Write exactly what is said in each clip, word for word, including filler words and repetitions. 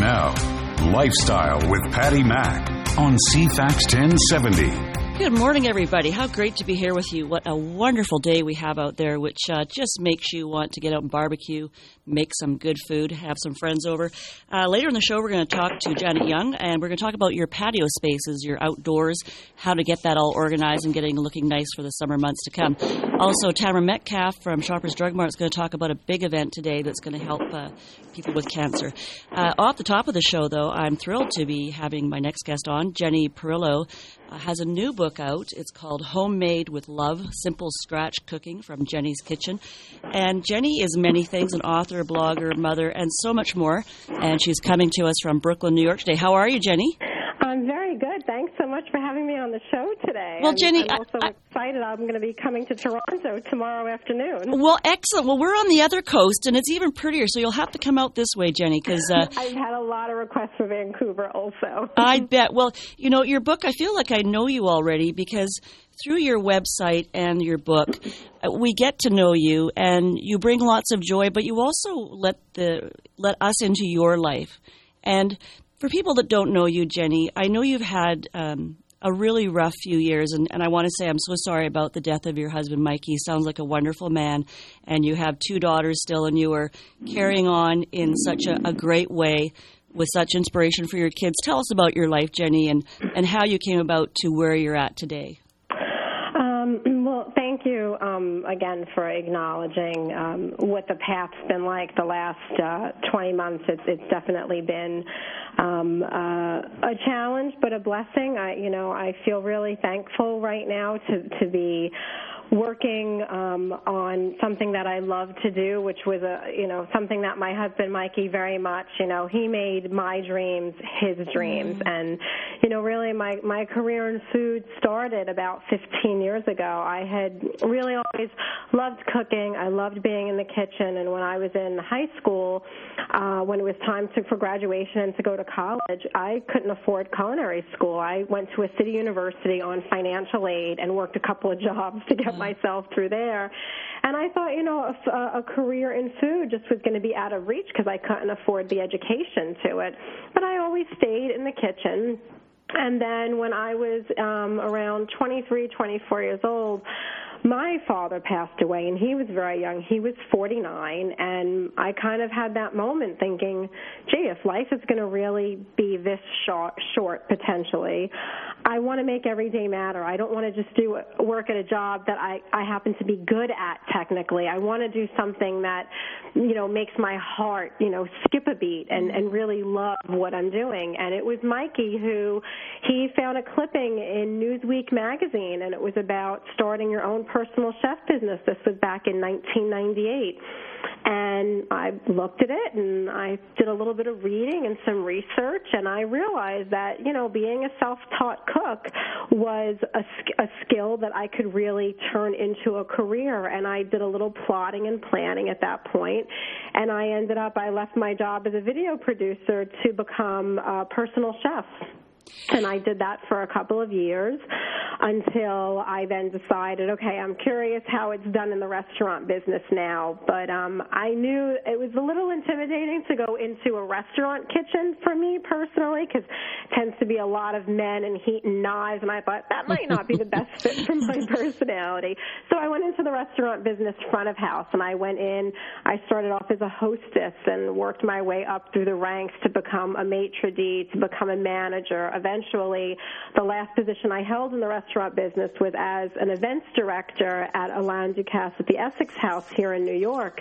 Now, Lifestyle with Patty Mack on C FAX ten seventy. Good morning, everybody. How great to be here with you. What a wonderful day we have out there, which uh, just makes you want to get out and barbecue, make some good food, have some friends over. Uh, later in the show, we're going to talk to Janet Young, and we're going to talk about your patio spaces, your outdoors, how to get that all organized and getting looking nice for the summer months to come. Also, Tamara Metcalf from Shoppers Drug Mart is going to talk about a big event today that's going to help uh, people with cancer. Uh, off the top of the show, though, I'm thrilled to be having my next guest on. Jenny Perillo uh, has a new book out. It's called Homemade with Love, Simple Scratch Cooking from Jenny's Kitchen. And Jenny is many things, an author, blogger, mother, and so much more. And she's coming to us from Brooklyn, New York today. How are you, Jenny? I'm very good. Thanks so much for having me on the show today. Well, I'm, Jenny, I'm also I, I, excited. I'm going to be coming to Toronto tomorrow afternoon. Well, excellent. Well, we're on the other coast, and it's even prettier, so you'll have to come out this way, Jenny, because uh, I've had a lot of requests for Vancouver also. I bet. Well, you know, your book, I feel like I know you already because through your website and your book, we get to know you, and you bring lots of joy, but you also let the let us into your life. And for people that don't know you, Jenny, I know you've had um, a really rough few years, and, and I want to say I'm so sorry about the death of your husband, Mikey. He sounds like a wonderful man, and you have two daughters still, and you are carrying on in such a, a great way with such inspiration for your kids. Tell us about your life, Jenny, and, and how you came about to where you're at today. Um, well, thank you um, again for acknowledging um, what the path's been like the last uh, twenty months. It's, it's definitely been um, uh, a challenge, but a blessing. I, you know, I feel really thankful right now to, to be working um, on something that I love to do, which was a you know something that my husband Mikey very much you know he made my dreams his dreams, mm-hmm. and you know really my my career in food started about fifteen years ago. I had really always loved cooking. I loved being in the kitchen, and when I was in high school, uh, when it was time to, for graduation and to go to college, I couldn't afford culinary school. I went to a city university on financial aid and worked a couple of jobs to get myself through there. And I thought, you know, a, a career in food just was going to be out of reach because I couldn't afford the education to it. But I always stayed in the kitchen. And then when I was um, around twenty-three, twenty-four years old, my father passed away, and he was very young. He was forty-nine, and I kind of had that moment thinking, gee, if life is going to really be this short, short potentially, I want to make every day matter. I don't want to just do work at a job that I, I happen to be good at technically. I want to do something that, you know, makes my heart, you know, skip a beat and, and really love what I'm doing. And it was Mikey who, he found a clipping in Newsweek magazine, and it was about starting your own personal chef business. This was back in nineteen ninety-eight. And I looked at it, and I did a little bit of reading and some research, and I realized that, you know, being a self-taught cook was a, a skill that I could really turn into a career. And I did a little plotting and planning at that point, and I ended up, I left my job as a video producer to become a personal chef. And I did that for a couple of years until I then decided, okay, I'm curious how it's done in the restaurant business now. But um, I knew it was a little intimidating to go into a restaurant kitchen for me personally, because it tends to be a lot of men and heat and knives, and I thought that might not be the best fit for my personality. So I went into the restaurant business front of house, and I went in. I started off as a hostess and worked my way up through the ranks to become a maitre d', to become a manager. Eventually, the last position I held in the restaurant business was as an events director at Alain Ducasse at the Essex House here in New York.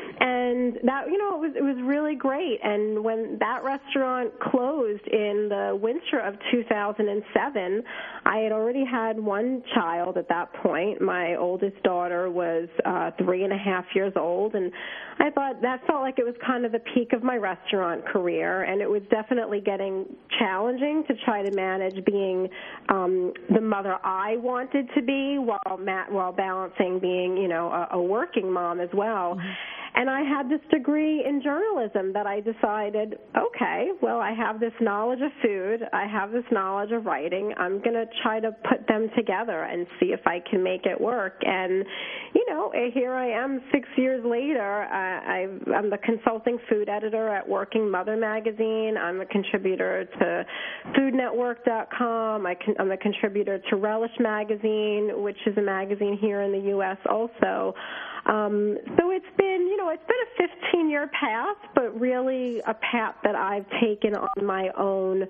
And that, you know, it was, it was really great. And when that restaurant closed in the winter of two thousand seven, I had already had one child at that point. My oldest daughter was uh, three and a half years old. And I thought that felt like it was kind of the peak of my restaurant career. And it was definitely getting challenging to try to manage being um, the mother I wanted to be while ma- while balancing being, you know, a, a working mom as well. Mm-hmm. and I had this degree in journalism that I decided, okay, well, I have this knowledge of food, I have this knowledge of writing, I'm going to try to put them together and see if I can make it work. And, you know, here I am six years later. I, I've, I'm the consulting food editor at Working Mother magazine. I'm a contributor to Food Network dot com. I can, I'm a contributor to Relish magazine, which is a magazine here in the U S also. Um, so it's been, you know, it's been a fifteen-year path, but really a path that I've taken on my own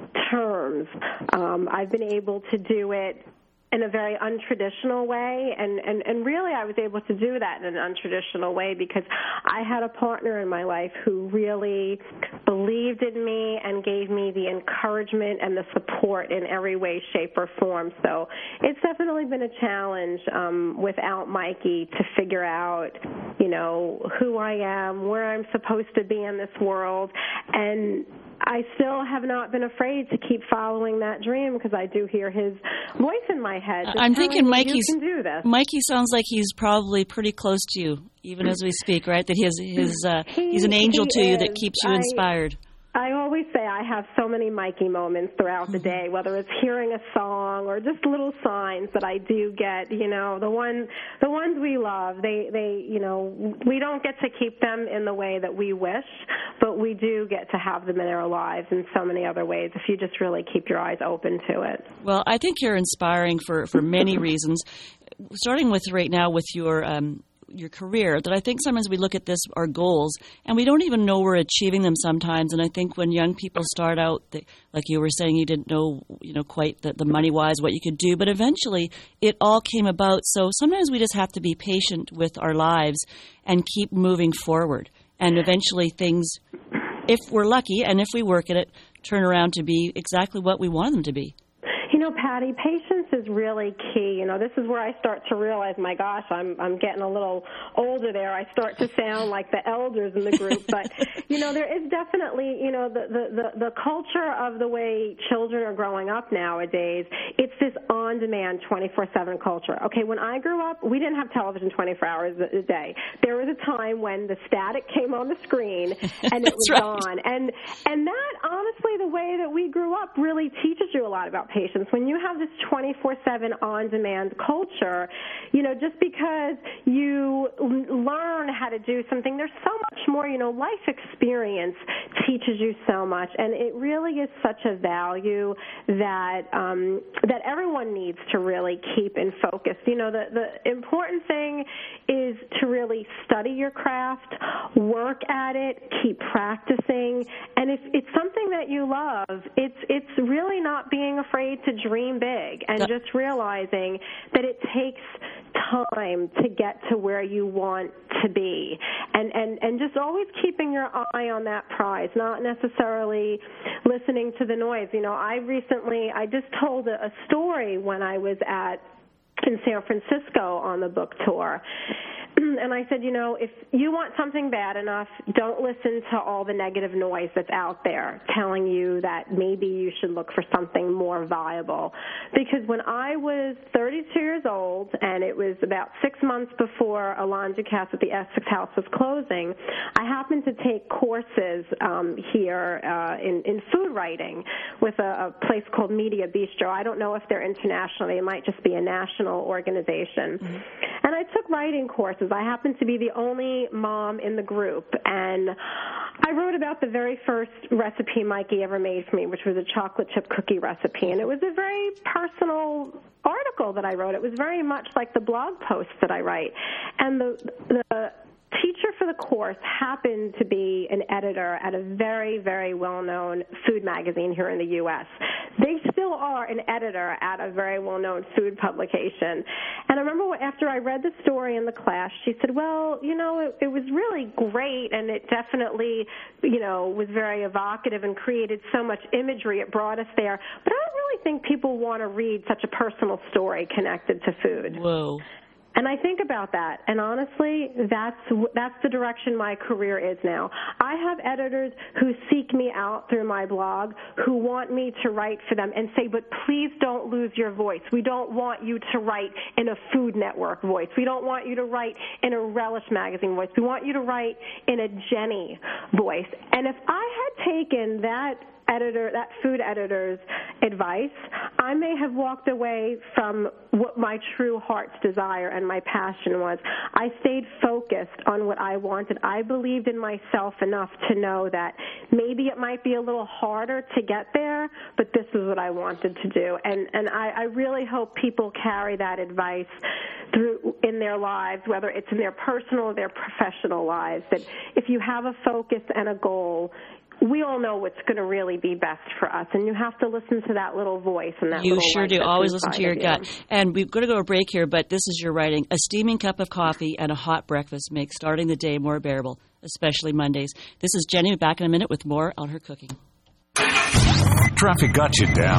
terms. Um, I've been able to do it in a very untraditional way, and, and, and really I was able to do that in an untraditional way because I had a partner in my life who really believed in me and gave me the encouragement and the support in every way, shape, or form. So it's definitely been a challenge um, without Mikey to figure out, you know, who I am, where I'm supposed to be in this world, and I still have not been afraid to keep following that dream because I do hear his voice in my head. I'm thinking Mikey's, you can do this. Mikey sounds like he's probably pretty close to you, even as we speak, right? That his, his, uh, he, he's an angel he to is. you that keeps you I, inspired. I always say I have so many Mikey moments throughout the day, whether it's hearing a song or just little signs that I do get. You know, the one, the ones we love, they, they, you know, we don't get to keep them in the way that we wish, but we do get to have them in our lives in so many other ways if you just really keep your eyes open to it. Well, I think you're inspiring for, for many reasons, starting with right now with your um, your career, that I think sometimes we look at this, our goals, and we don't even know we're achieving them sometimes. And I think when young people start out, they, like you were saying, you didn't know, you know, quite the, the money-wise what you could do, but eventually it all came about. So sometimes we just have to be patient with our lives and keep moving forward. And eventually things, if we're lucky and if we work at it, turn around to be exactly what we want them to be. You know, Patty, patience is really key. You know, this is where I start to realize, my gosh, I'm I'm getting a little older there. I start to sound like the elders in the group. But, you know, there is definitely, you know, the, the, the, the culture of the way children are growing up nowadays, it's this on-demand twenty-four seven culture. Okay, when I grew up, we didn't have television twenty-four hours a day. There was a time when the static came on the screen and it was right. gone. And, and that, honestly, the way that we grew up really teaches you a lot about patience. When you have this twenty-four seven on-demand culture, you know, just because you learn how to do something, there's so much more, you know, life experience teaches you so much, and it really is such a value that um, that everyone needs to really keep in focus. You know, the, the important thing is to really study your craft, work at it, keep practicing, and if it's something that you love, it's it's really not being afraid to dream big and that, just realizing that it takes time to get to where you want to be, and, and, and just always keeping your eye on that prize, not necessarily listening to the noise. You know, I recently, I just told a, a story when I was at in San Francisco on the book tour. And I said, you know, if you want something bad enough, don't listen to all the negative noise that's out there telling you that maybe you should look for something more viable. Because when I was thirty-two years old, and it was about six months before Alain Ducasse at the Essex House was closing, I happened to take courses um, here uh, in, in food writing with a, a place called Media Bistro. I don't know if they're international. They might just be a national organization. Mm-hmm. And I took writing courses. I happened to be the only mom in the group, and I wrote about the very first recipe Mikey ever made for me, which was a chocolate chip cookie recipe, and it was a very personal article that I wrote. It was very much like the blog posts that I write, and the the teacher for the course happened to be an editor at a very, very well-known food magazine here in the U S They still are an editor at a very well-known food publication. And I remember after I read the story in the class, she said, well, you know, it, it was really great, and it definitely, you know, was very evocative and created so much imagery. It brought us there. But I don't really think people want to read such a personal story connected to food. Whoa. And I think about that, and honestly, that's that's the direction my career is now. I have editors who seek me out through my blog, who want me to write for them and say, but please don't lose your voice. We don't want you to write in a Food Network voice. We don't want you to write in a Relish magazine voice. We want you to write in a Jenny voice. And if I had taken that editor, that food editor's advice, I may have walked away from what my true heart's desire and my passion was. I stayed focused on what I wanted. I believed in myself enough to know that maybe it might be a little harder to get there, but this is what I wanted to do. And and I, I really hope people carry that advice through in their lives, whether it's in their personal or their professional lives, that if you have a focus and a goal, we all know what's going to really be best for us, and you have to listen to that little voice and that you little sure do. Always listen to your you. gut. And we've got to go to a break here, but this is your writing. A steaming cup of coffee and a hot breakfast make starting the day more bearable, especially Mondays. This is Jenny, back in a minute with more on her cooking. Traffic got you down.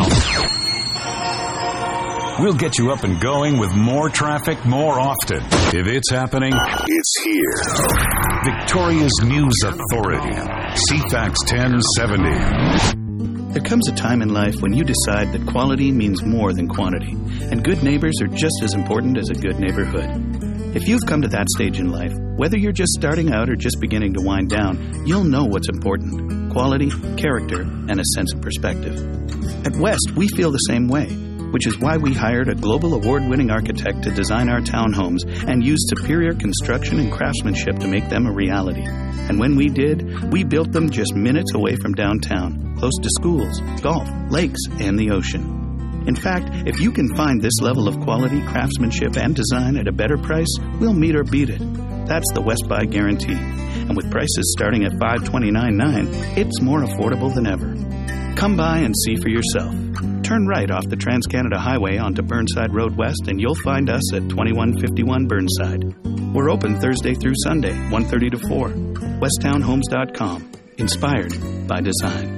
We'll get you up and going with more traffic more often. If it's happening, it's here. Victoria's News Authority. C FAX ten seventy. There comes a time in life when you decide that quality means more than quantity, and good neighbors are just as important as a good neighborhood. If you've come to that stage in life, whether you're just starting out or just beginning to wind down, you'll know what's important: quality, character, and a sense of perspective. At West, we feel the same way, which is why we hired a global award-winning architect to design our townhomes and used superior construction and craftsmanship to make them a reality. And when we did, we built them just minutes away from downtown, close to schools, golf, lakes, and the ocean. In fact, if you can find this level of quality, craftsmanship, and design at a better price, we'll meet or beat it. That's the West Buy Guarantee. And with prices starting at five hundred twenty-nine dollars and ninety-nine cents, it's more affordable than ever. Come by and see for yourself. Turn right off the Trans-Canada Highway onto Burnside Road West, and you'll find us at twenty-one fifty-one Burnside. We're open Thursday through Sunday, one thirty to four. west town homes dot com. Inspired by design.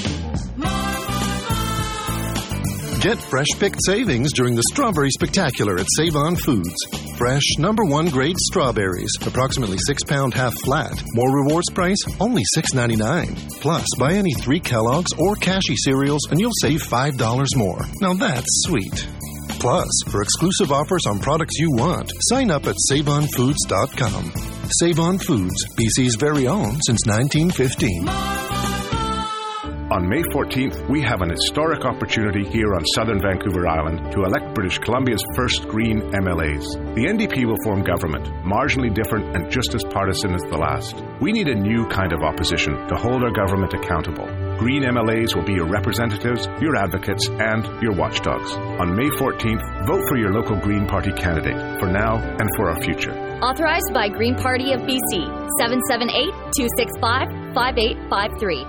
Get fresh-picked savings during the Strawberry Spectacular at Save-On Foods. Fresh, number one grade strawberries, approximately six-pound half flat. More rewards price, only six ninety-nine. Plus, buy any three Kellogg's or Cashy cereals and you'll save five dollars more. Now that's sweet. Plus, for exclusive offers on products you want, sign up at save on foods dot com. Save-On Foods, B C's very own since nineteen fifteen. On May fourteenth, we have an historic opportunity here on southern Vancouver Island to elect British Columbia's first Green M L As. The N D P will form government, marginally different and just as partisan as the last. We need a new kind of opposition to hold our government accountable. Green M L As will be your representatives, your advocates, and your watchdogs. On May fourteenth, vote for your local Green Party candidate, for now and for our future. Authorized by Green Party of B C, seven seven eight, two six five, five eight five three.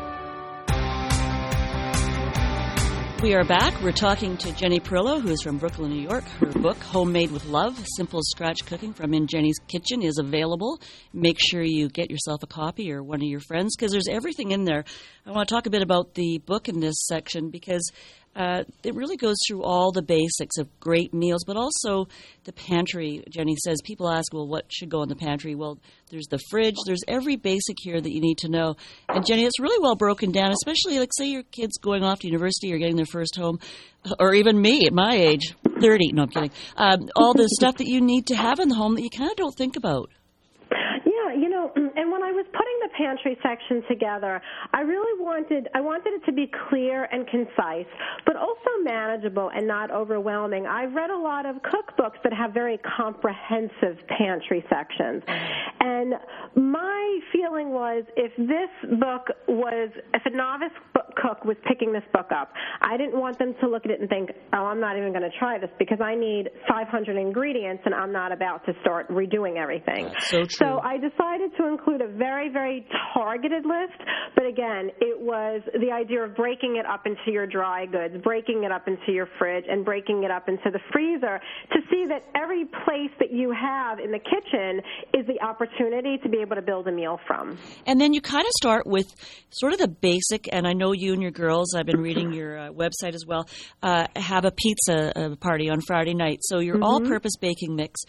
We are back. We're talking to Jenny Perillo, who is from Brooklyn, New York. Her book, Homemade with Love, Simple Scratch Cooking from In Jenny's Kitchen, is available. Make sure you get yourself a copy or one of your friends, because there's everything in there. I want to talk a bit about the book in this section, because uh, it really goes through all the basics of great meals, but also the pantry. Jenny says, people ask, well, what should go in the pantry? Well, there's the fridge. There's every basic here that you need to know. And, Jenny, it's really well broken down, especially, like, say your kid's going off to university or getting their first home, or even me at my age, thirty. No, I'm kidding. Um, all the stuff that you need to have in the home that you kind of don't think about. Yeah, you know, and when I was putting the pantry section together, I really wanted I wanted it to be clear and concise, but also manageable and not overwhelming. I've read a lot of cookbooks that have very comprehensive pantry sections, and my feeling was if this book was, if a novice cook was picking this book up, I didn't want them to look at it and think, oh, I'm not even going to try this because I need five hundred ingredients and I'm not about to start redoing everything. That's so true. So I decided to include a very, very targeted list, but again, it was the idea of breaking it up into your dry goods, breaking it up into your fridge, and breaking it up into the freezer to see that every place that you have in the kitchen is the opportunity to be able to build a meal from. And then you kind of start with sort of the basic, and I know you and your girls, I've been reading your uh, website as well, uh, have a pizza uh, party on Friday night. So your mm-hmm. all-purpose baking mix.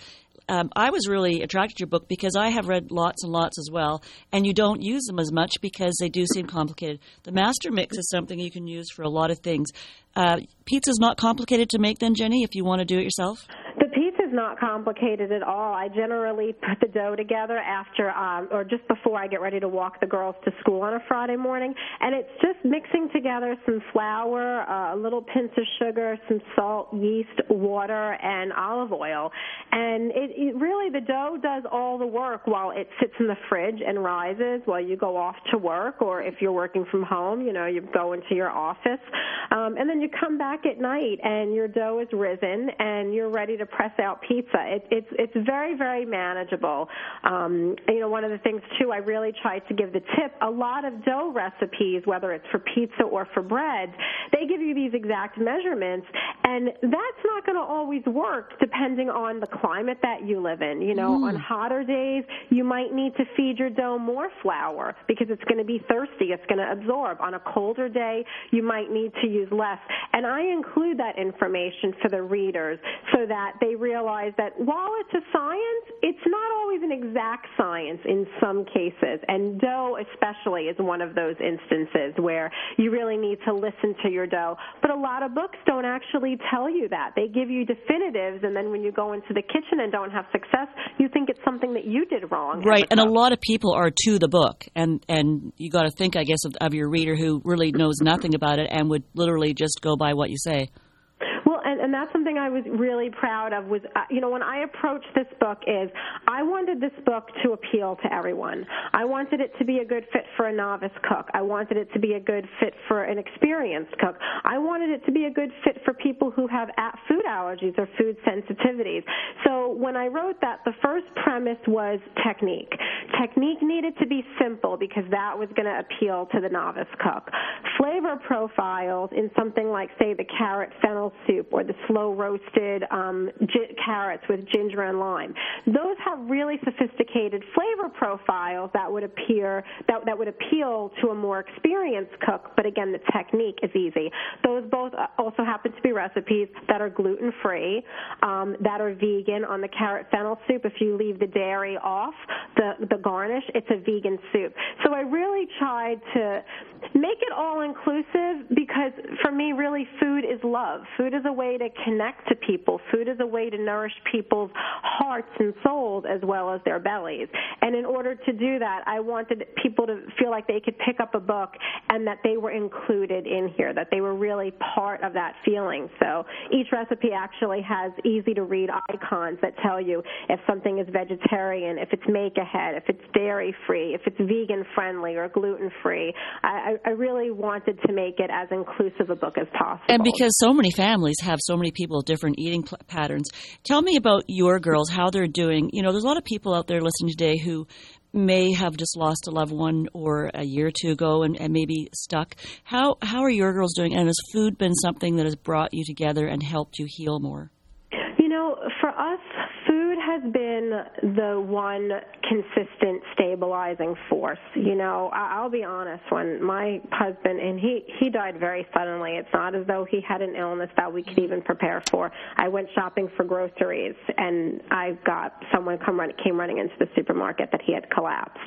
um, I was really attracted to your book because I have read lots and lots as well, and you don't use them as much because they do seem complicated. The Master Mix is something you can use for a lot of things. Uh, pizza's not complicated to make then, Jenny, if you want to do it yourself? The pizza's not complicated at all. I generally put the dough together after um, or just before I get ready to walk the girls to school on a Friday morning, and it's just mixing together some flour, uh, a little pinch of sugar, some salt, yeast, water, and olive oil. And it, it really, the dough does all the work while it sits in the fridge and rises while you go off to work, or if you're working from home, you know, you go into your office. Um, and then you come back at night and your dough is risen and you're ready to press out pizza. It, it's it's very, very manageable. Um, you know, one of the things, too, I really try to give the tip, a lot of dough recipes, whether it's for pizza or for bread, they give you these exact measurements, and that's not going to always work depending on the climate that you live in. You know, mm. on hotter days, you might need to feed your dough more flour because it's going to be thirsty. It's going to absorb. On a colder day, you might need to use less. And I include that information for the readers so that they realize that while it's a science, it's not always an exact science in some cases. And dough especially is one of those instances where you really need to listen to your dough. But a lot of books don't actually tell you that. They give you definitives, and then when you go into the kitchen and don't have success, you think it's something that you did wrong. Right, and a lot of people are to the book, and, and you got to think, I guess, of, of your reader who really knows nothing about it and would literally just go by what you say. Well, and, and that's something I was really proud of was, uh, you know, when I approached this book is I wanted this book to appeal to everyone. I wanted it to be a good fit for a novice cook. I wanted it to be a good fit for an experienced cook. I wanted it to be a good fit for people who have food allergies or food sensitivities. So when I wrote that, the first premise was technique. Technique needed to be simple because that was going to appeal to the novice cook. Flavor profiles in something like, say, the carrot fennel soup or the slow-roasted um, gi- carrots with ginger and lime. Those have really sophisticated flavor profiles that would appear that, that would appeal to a more experienced cook, but again, the technique is easy. Those both also happen to be recipes that are gluten-free, um, that are vegan. On the carrot fennel soup, if you leave the dairy off, the, the garnish, it's a vegan soup. So I really tried to make it all-inclusive because, for me, really, food is love. Food is a way to connect to people. Food is a way to nourish people's hearts and souls as well as their bellies. And in order to do that, I wanted people to feel like they could pick up a book and that they were included in here, that they were really part of that feeling. So each recipe actually has easy-to-read icons that tell you if something is vegetarian, if it's make-ahead, if it's dairy-free, if it's vegan-friendly or gluten-free. I, I really wanted to make it as inclusive a book as possible. And because so many families have so many people with different eating pl- patterns, tell me about your girls, how they're doing. You know, there's a lot of people out there listening today who may have just lost a loved one or a year or two ago and, and maybe stuck. How how are your girls doing? And has food been something that has brought you together and helped you heal more? You know, for us, food has been the one consistent stabilizing force. You know, I'll be honest, when my husband, and he, he died very suddenly, it's not as though he had an illness that we could even prepare for. I went shopping for groceries, and I got someone come run, came running into the supermarket that he had collapsed.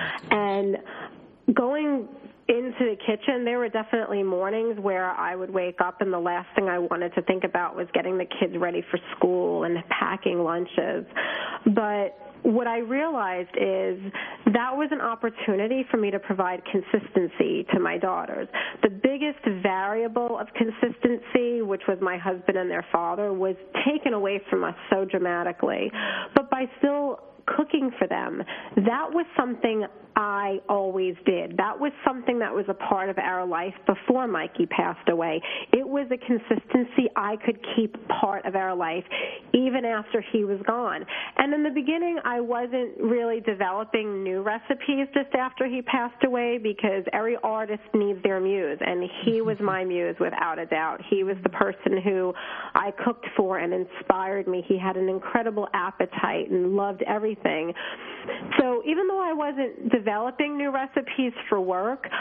And going into the kitchen, there were definitely mornings where I would wake up and the last thing I wanted to think about was getting the kids ready for school and packing lunches. But what I realized is that was an opportunity for me to provide consistency to my daughters. The biggest variable of consistency, which was my husband and their father, was taken away from us so dramatically. But by still cooking for them, that was something I always did. That was something that was a part of our life before Mikey passed away. It was a consistency I could keep part of our life even after he was gone. And in the beginning, I wasn't really developing new recipes just after he passed away because every artist needs their muse, and he was my muse without a doubt. He was the person who I cooked for and inspired me. He had an incredible appetite and loved everything. So even though I wasn't developing new recipes for work,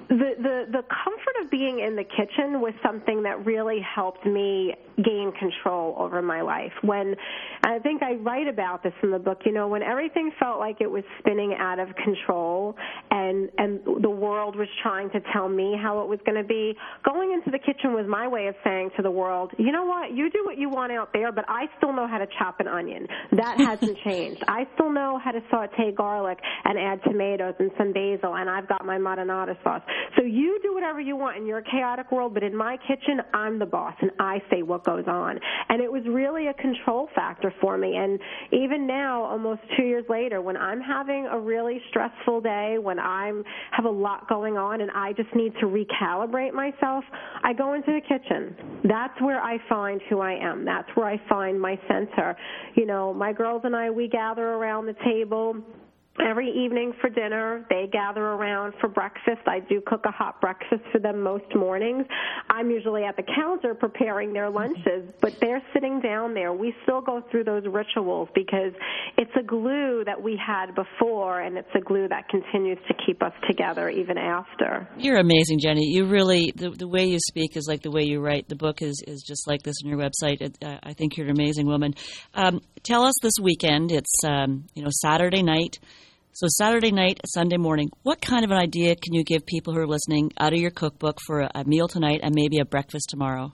the, the, the comfort of being in the kitchen was something that really helped me gain control over my life. When, I think I write about this in the book, you know, when everything felt like it was spinning out of control and, and the world was trying to tell me how it was going to be, going into the kitchen was my way of saying to the world, you know what, you do what you want out there, but I still know how to chop an onion. That hasn't changed. I still know how to saute garlic and add tomatoes and some basil, and I've got my marinara sauce. So you do whatever you want in your chaotic world, but in my kitchen, I'm the boss, and I say what goes on. And it was really a control factor for me. And even now, almost two years later, when I'm having a really stressful day, when I have a lot going on and I just need to recalibrate myself, I go into the kitchen. That's where I find who I am. That's where I find my center. You know, my girls and I, we gather around the table every evening for dinner. They gather around for breakfast. I do cook a hot breakfast for them most mornings. I'm usually at the counter preparing their lunches, but they're sitting down there. We still go through those rituals because it's a glue that we had before, and it's a glue that continues to keep us together even after. You're amazing, Jenny. You really, the, the way you speak is like the way you write. The book is, is just like this on your website. It, uh, I think you're an amazing woman. Um, tell us this weekend, it's um, you know Saturday night. So Saturday night, Sunday morning, what kind of an idea can you give people who are listening out of your cookbook for a, a meal tonight and maybe a breakfast tomorrow?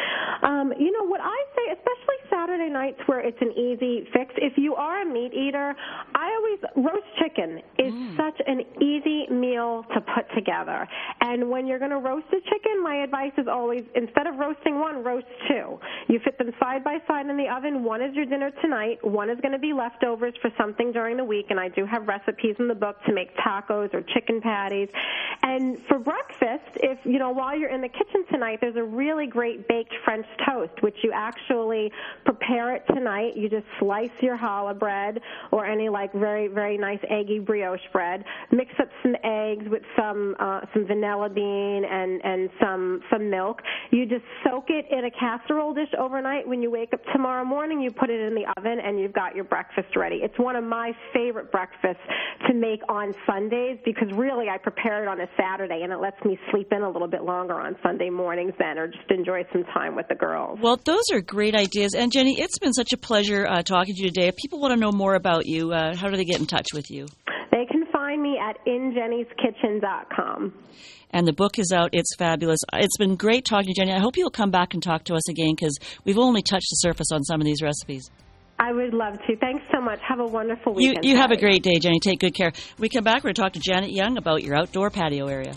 Um, you know, what I say, especially Saturday nights where it's an easy fix, if you are a meat eater, I always, roast chicken is mm. such an easy meal to put together. And when you're going to roast a chicken, my advice is always, instead of roasting one, roast two. You fit them side by side in the oven. One is your dinner tonight. One is going to be leftovers for something during the week, and I do have recipes in the book to make tacos or chicken patties. And for breakfast, if, you know, while you're in the kitchen tonight, there's a really great baked French toast, which you actually prepare it tonight. You just slice your challah bread or any, like, very, very nice eggy brioche bread. Mix up some eggs with some uh, some vanilla bean and, and some, some milk. You just soak it in a casserole dish overnight. When you wake up tomorrow morning, you put it in the oven, and you've got your breakfast ready. It's one of my favorite breakfasts to make on Sundays because, really, I prepare it on a Saturday, and it lets me sleep in a little bit longer on Sunday mornings then, or just enjoy some time with the girls. Well, those are great ideas. And, Jenny, it's been such a pleasure uh, talking to you today. If people want to know more about you, uh, how do they get in touch with you? They can find me at in jennys kitchen dot com. And the book is out. It's fabulous. It's been great talking to you, Jenny. I hope you'll come back and talk to us again because we've only touched the surface on some of these recipes. I would love to. Thanks so much. Have a wonderful weekend. You, you have a great day, Jenny. Take good care. When we come back, we're going to talk to Janet Young about your outdoor patio area.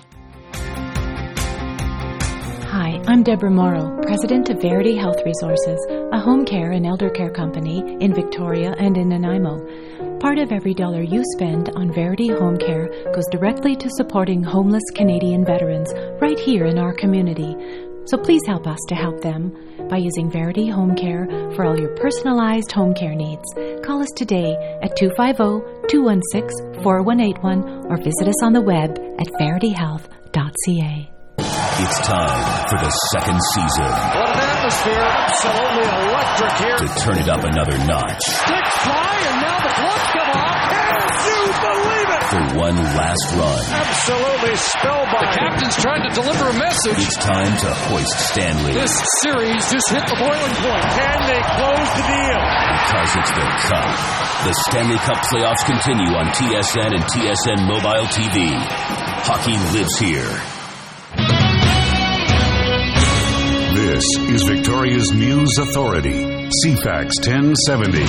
Hi, I'm Deborah Morrow, President of Verity Health Resources, a home care and elder care company in Victoria and in Nanaimo. Part of every dollar you spend on Verity Home Care goes directly to supporting homeless Canadian veterans right here in our community. So please help us to help them by using Verity Home Care for all your personalized home care needs. Call us today at two five zero, two one six, four one eight one or visit us on the web at verity health dot c a. It's time for the second season. What an atmosphere. Absolutely electric here. To turn it up another notch. Sticks fly, and now the gloves come off. Can you believe it? For one last run. Absolutely spellbound. The captain's trying to deliver a message. It's time to hoist Stanley. This series just hit the boiling point. Can they close the deal? Because it's the Cup. The Stanley Cup playoffs continue on T S N and T S N Mobile T V. Hockey lives here. This is Victoria's News Authority, C FAX ten seventy.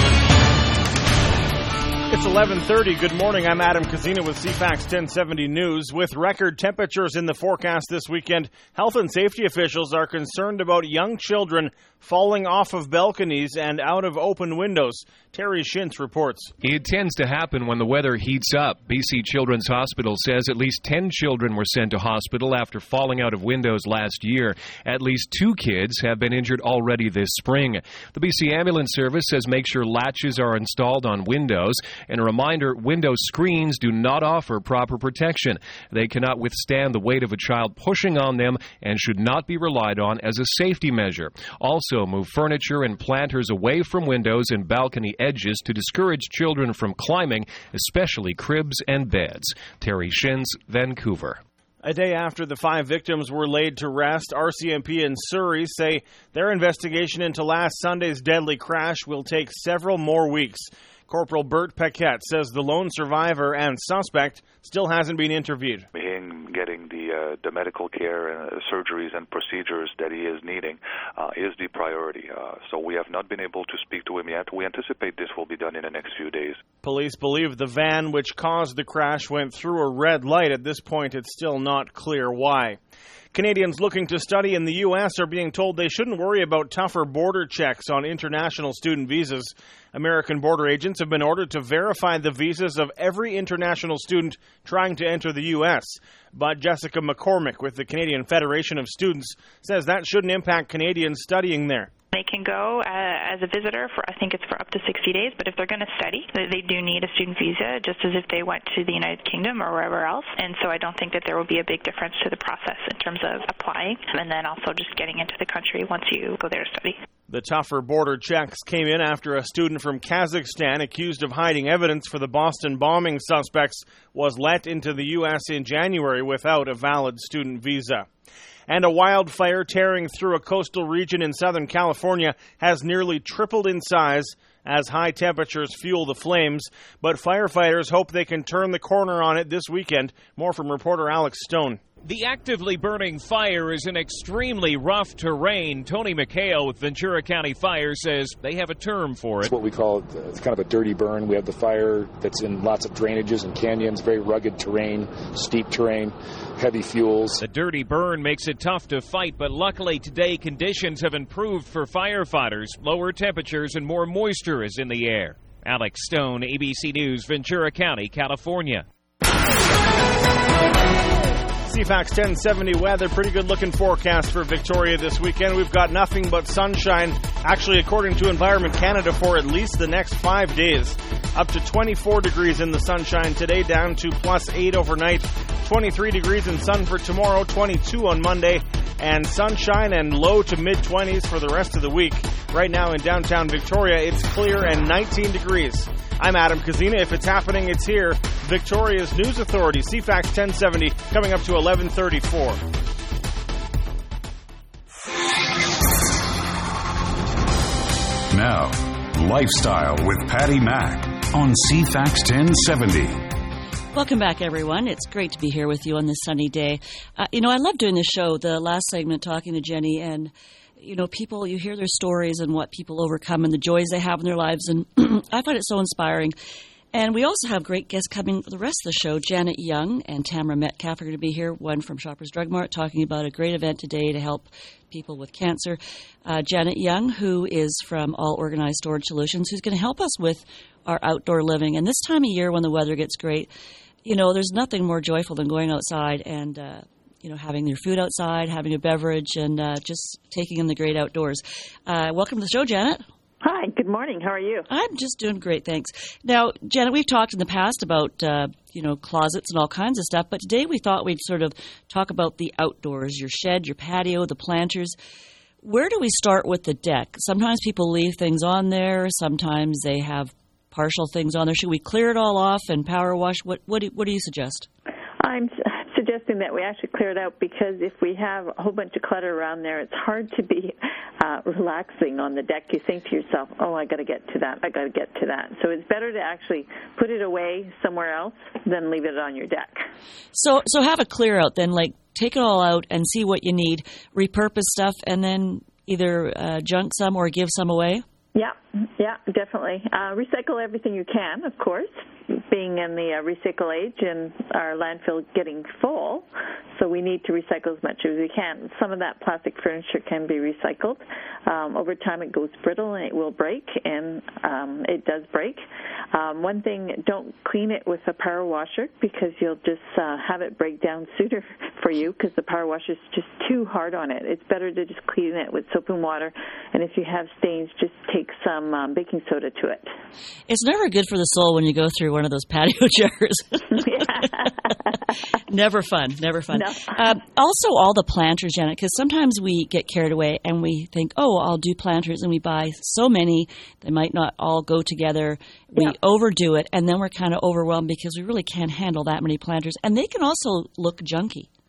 It's eleven thirty. Good morning. I'm Adam Kazina with C FAX ten seventy News. With record temperatures in the forecast this weekend, health and safety officials are concerned about young children falling off of balconies and out of open windows. Terry Shintz reports. It tends to happen when the weather heats up. B C Children's Hospital says at least ten children were sent to hospital after falling out of windows last year. At least two kids have been injured already this spring. The B C Ambulance Service says make sure latches are installed on windows. And a reminder, window screens do not offer proper protection. They cannot withstand the weight of a child pushing on them and should not be relied on as a safety measure. Also, move furniture and planters away from windows and balcony edges to discourage children from climbing, especially cribs and beds. Terry Shins, Vancouver. A day after the five victims were laid to rest, R C M P in Surrey say their investigation into last Sunday's deadly crash will take several more weeks. Corporal Bert Paquette says the lone survivor and suspect still hasn't been interviewed. Him getting the uh, the medical care and uh, surgeries and procedures that he is needing uh, is the priority. Uh, so we have not been able to speak to him yet. We anticipate this will be done in the next few days. Police believe the van which caused the crash went through a red light. At this point, it's still not clear why. Canadians looking to study in the U S are being told they shouldn't worry about tougher border checks on international student visas. American border agents have been ordered to verify the visas of every international student trying to enter the U S. But Jessica McCormick with the Canadian Federation of Students says that shouldn't impact Canadians studying there. They can go uh, as a visitor for, I think it's for up to sixty days, but if they're going to study, they do need a student visa, just as if they went to the United Kingdom or wherever else. And so I don't think that there will be a big difference to the process in terms of applying and then also just getting into the country once you go there to study. The tougher border checks came in after a student from Kazakhstan accused of hiding evidence for the Boston bombing suspects was let into the U S in January without a valid student visa. And a wildfire tearing through a coastal region in Southern California has nearly tripled in size as high temperatures fuel the flames. But firefighters hope they can turn the corner on it this weekend. More from reporter Alex Stone. The actively burning fire is in extremely rough terrain. Tony McHale with Ventura County Fire says they have a term for it. It's what we call it, it's kind of a dirty burn. We have the fire that's in lots of drainages and canyons, very rugged terrain, steep terrain, heavy fuels. The dirty burn makes it tough to fight, but luckily today conditions have improved for firefighters. Lower temperatures and more moisture is in the air. Alex Stone, A B C News, Ventura County, California. C FAX ten seventy weather, pretty good looking forecast for Victoria this weekend. We've got nothing but sunshine, actually according to Environment Canada, for at least the next five days. Up to twenty-four degrees in the sunshine today, down to plus eight overnight, twenty-three degrees in sun for tomorrow, twenty-two on Monday, and sunshine and low to mid-twenties for the rest of the week. Right now in downtown Victoria, it's clear and nineteen degrees. I'm Adam Kazina. If it's happening, it's here. Victoria's News Authority, C FAX ten seventy, coming up to eleven thirty-four. Now, Lifestyle with Patty Mack on C FAX ten seventy. Welcome back, everyone. It's great to be here with you on this sunny day. Uh, you know, I love doing this show, the last segment, talking to Jenny, and you know, people, you hear their stories and what people overcome and the joys they have in their lives, and I find it so inspiring. And we also have great guests coming for the rest of the show. Janet Young and Tamara Metcalf are going to be here, one from Shoppers Drug Mart, talking about a great event today to help people with cancer. Uh, Janet Young, who is from All Organized Storage Solutions, who's going to help us with our outdoor living. And this time of year when the weather gets great, you know, there's nothing more joyful than going outside and uh, you know, having your food outside, having a beverage, and uh, just taking in the great outdoors. Uh, welcome to the show, Janet. Hi, good morning. How are you? I'm just doing great, thanks. Now, Janet, we've talked in the past about, uh, you know, closets and all kinds of stuff, but today we thought we'd sort of talk about the outdoors, your shed, your patio, the planters. Where do we start with the deck? Sometimes people leave things on there. Sometimes they have partial things on there. Should we clear it all off and power wash? What, what, do, what do you suggest? I'm suggesting that we actually clear it out, because if we have a whole bunch of clutter around there, it's hard to be uh, relaxing on the deck. You think to yourself, oh, I got to get to that, I got to get to that. So it's better to actually put it away somewhere else than leave it on your deck. So, so have a clear out then, like take it all out and see what you need, repurpose stuff, and then either uh, junk some or give some away? Yeah, yeah, definitely. Uh, recycle everything you can, of course, being in the uh, recycle age and our landfill getting full, so we need to recycle as much as we can. Some of that plastic furniture can be recycled. Um, over time it goes brittle and it will break, and um, it does break. Um, one thing, don't clean it with a power washer, because you'll just uh, have it break down sooner for you, because the power washer is just too hard on it. It's better to just clean it with soap and water, and if you have stains, just take some um, baking soda to it. It's never good for the soul when you go through one of those patio jars. Never fun, never fun. No. Uh, also, all the planters, Janet, because sometimes we get carried away and we think, oh, I'll do planters, and we buy so many, they might not all go together. We yeah. overdo it, and then we're kind of overwhelmed because we really can't handle that many planters, and they can also look junky.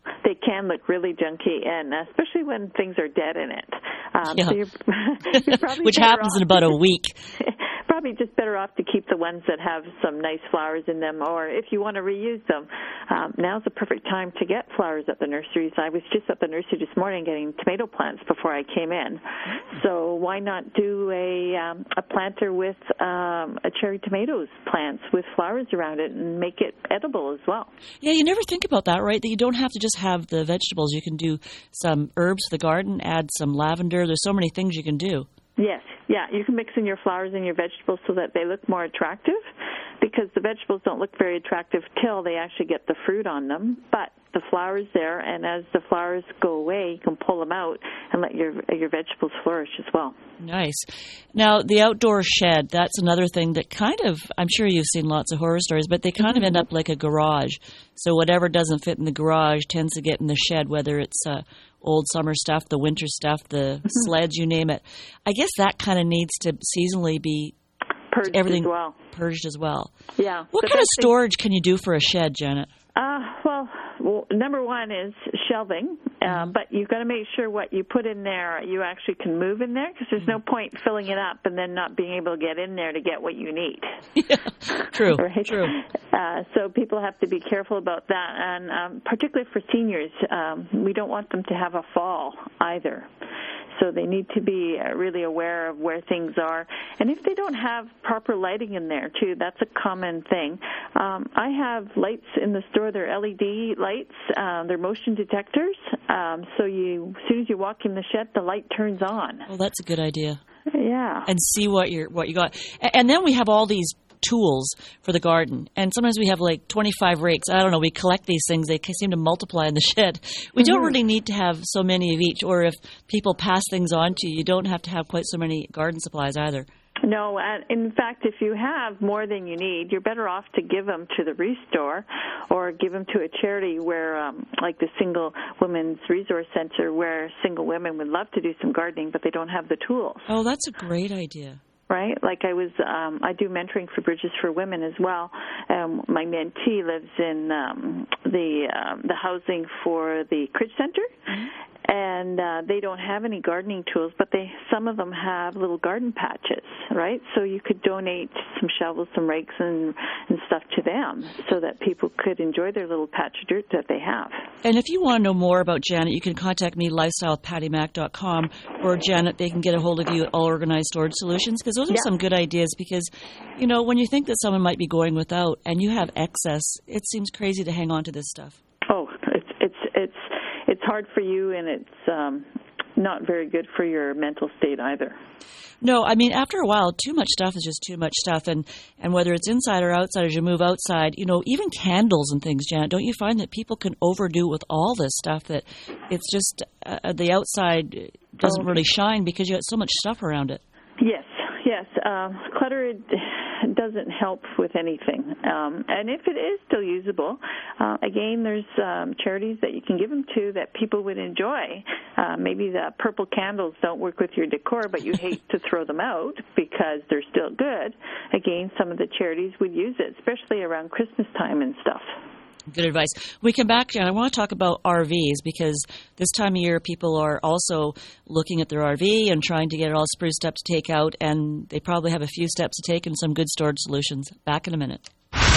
can look really junky, and especially when things are dead in it. Um, yeah. so you're, you're probably Which happens in about a week. Probably just better off to keep the ones that have some nice flowers in them, or if you want to reuse them, um, now's the perfect time to get flowers at the nurseries. I was just at the nursery this morning getting tomato plants before I came in. So why not do a um, a planter with um, a cherry tomatoes plants with flowers around it and make it edible as well? Yeah, you never think about that, right? That you don't have to just have the vegetables. You can do some herbs to the garden, add some lavender. There's so many things you can do. Yes, yeah, you can mix in your flowers and your vegetables so that they look more attractive, because the vegetables don't look very attractive till they actually get the fruit on them, but the flower's there, and as the flowers go away, you can pull them out and let your your vegetables flourish as well. Nice. Now, the outdoor shed, that's another thing that kind of, I'm sure you've seen lots of horror stories, but they kind of end up like a garage. So whatever doesn't fit in the garage tends to get in the shed, whether it's uh, old summer stuff, the winter stuff, the mm-hmm. sleds, you name it. I guess that kind of needs to seasonally be purged everything as well. Purged as well. Yeah. What kind of storage can you do for a shed, Janet? Uh, well, well, number one is shelving, uh, mm-hmm. but you've got to make sure what you put in there you actually can move in there, because there's no point filling it up and then not being able to get in there to get what you need. Yeah, true, right? true. Uh, so people have to be careful about that, and um, particularly for seniors, um, we don't want them to have a fall either. So they need to be really aware of where things are. And if they don't have proper lighting in there, too, that's a common thing. Um, I have lights in the store. They're L E D lights. Uh, they're motion detectors. Um, so you, as soon as you walk in the shed, the light turns on. Well, that's a good idea. Yeah. And see what you're what you got. And then we have all these tools for the garden, and sometimes we have like twenty-five rakes. I don't know, we collect these things, they seem to multiply in the shed. We mm-hmm. don't really need to have so many of each, or if people pass things on to you, you don't have to have quite so many garden supplies either. No, and in fact, if you have more than you need, you're better off to give them to the Restore or give them to a charity where, um, like the Single Women's Resource Center, where single women would love to do some gardening, but they don't have the tools. Oh, that's a great idea. Right? Like I was, um, I do mentoring for Bridges for Women as well. Um, my mentee lives in um, the um, the housing for the Cridge Center, mm-hmm. and uh, they don't have any gardening tools, but they some of them have little garden patches, right? So you could donate some shovels, some rakes, and, and stuff to them so that people could enjoy their little patch of dirt that they have. And if you want to know more about Janet, you can contact me, lifestyle with patty mac dot com, or Janet, they can get a hold of you at All Organized Storage Solutions, because those are yeah. some good ideas. Because, you know, when you think that someone might be going without and you have excess, it seems crazy to hang on to this stuff. Oh, it's it's it's it's hard for you, and it's um, not very good for your mental state either. No, I mean, after a while, too much stuff is just too much stuff, and, and whether it's inside or outside, as you move outside, you know, even candles and things, Janet, don't you find that people can overdo with all this stuff, that it's just uh, the outside doesn't oh. really shine because you have so much stuff around it? Yes, yes. Uh, clutter doesn't help with anything. Um, and if it is still usable, uh, again, there's um, charities that you can give them to that people would enjoy. Uh, maybe the purple candles don't work with your decor, but you hate to throw them out because they're still good. Again, some of the charities would use it, especially around Christmas time and stuff. Good advice. We come back, and I want to talk about R Vs, because this time of year people are also looking at their R V and trying to get it all spruced up to take out, and they probably have a few steps to take and some good storage solutions. Back in a minute.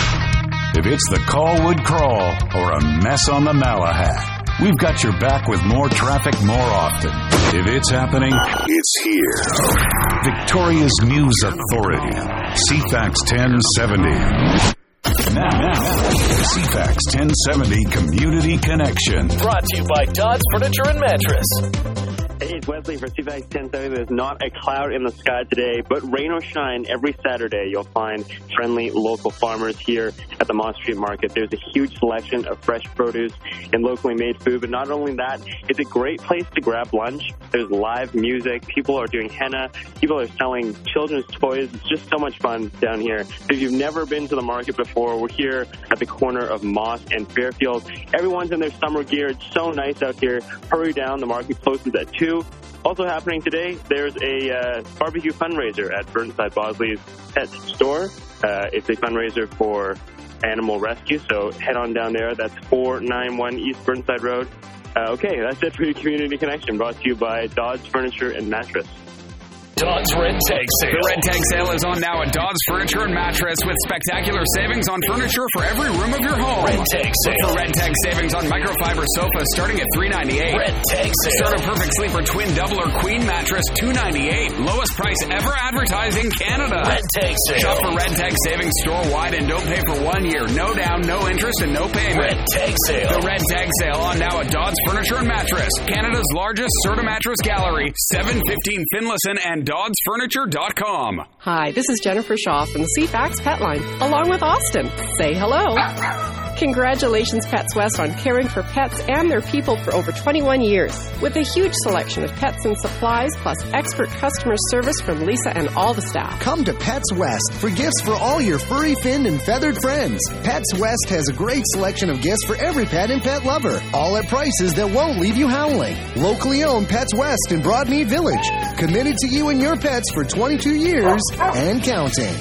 If it's the Colwood Crawl or a mess on the Malahat, we've got your back with more traffic more often. If it's happening, it's here. Victoria's News Authority, C FAX ten seventy. Now, now, C FAX ten seventy Community Connection. Brought to you by Dodds Furniture and Mattress. Hey, it's Wesley for C FAX ten seventy. There's not a cloud in the sky today, but rain or shine, every Saturday you'll find friendly local farmers here at the Moss Street Market. There's a huge selection of fresh produce and locally made food, but not only that, it's a great place to grab lunch. There's live music. People are doing henna. People are selling children's toys. It's just so much fun down here. If you've never been to the market before, we're here at the corner of Moss and Fairfield. Everyone's in their summer gear. It's so nice out here. Hurry down. The market closes at two. Also happening today, there's a uh, barbecue fundraiser at Burnside Bosley's Pet Store. Uh, it's a fundraiser for animal rescue, so head on down there. That's four ninety-one East Burnside Road. Uh, okay, that's it for your Community Connection, brought to you by Dodds Furniture and Mattress. Dodds Red Tag Sale. The Red Tag Sale is on now at Dodds Furniture and Mattress with spectacular savings on furniture for every room of your home. Red Tag Sale. Look for Red Tag savings on microfiber sofas starting at three ninety-eight. Red Tag Sale. Start a Perfect Sleeper Twin Double or Queen mattress two ninety-eight. Lowest price ever advertised in Canada. Red Tag Sale. Shop for Red Tag savings store-wide and don't pay for one year. No down, no interest, and no payment. Red Tag Sale. The Red Tag Sale on now at Dodds Furniture and Mattress, Canada's largest Serta mattress gallery, seven fifteen Finlayson and Dodds Furniture dot com. Hi, this is Jennifer Shaw from the C FAX Pet Line, along with Austin. Say hello. Congratulations, Pets West, on caring for pets and their people for over twenty-one years. With a huge selection of pets and supplies, plus expert customer service from Lisa and all the staff. Come to Pets West for gifts for all your furry, finned, and feathered friends. Pets West has a great selection of gifts for every pet and pet lover, all at prices that won't leave you howling. Locally owned Pets West in Broadmead Village. Committed to you and your pets for twenty-two years and counting.